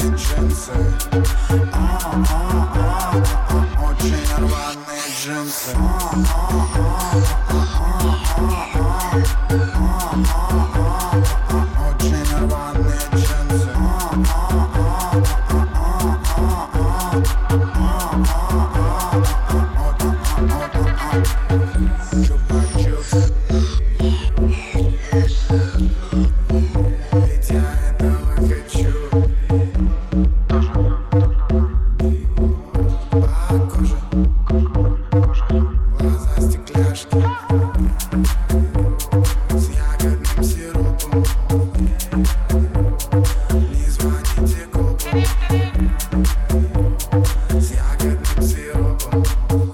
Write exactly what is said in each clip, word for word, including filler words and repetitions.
рваные джинсы. Очень рваные джинсы. Очень рваные джинсы. Чупа-чупс. Ведь я этого хочу. По коже, глаза стекляшки с ягодным сиропом. Не звоните копу с ягодным сиропом.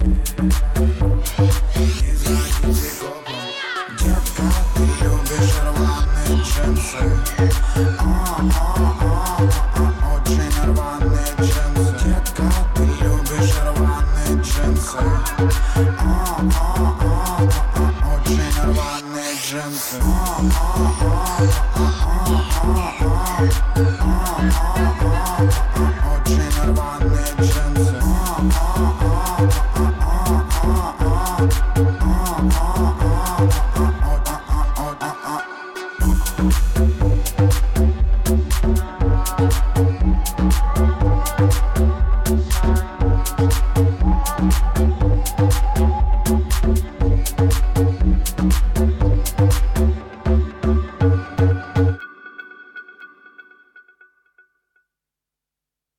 Не звоните копу. Детка, ты любишь рваные джинсы. Очень рваные джинсы. Детка, ты любишь рваные джинсы. Очень рваные джинсы. Очень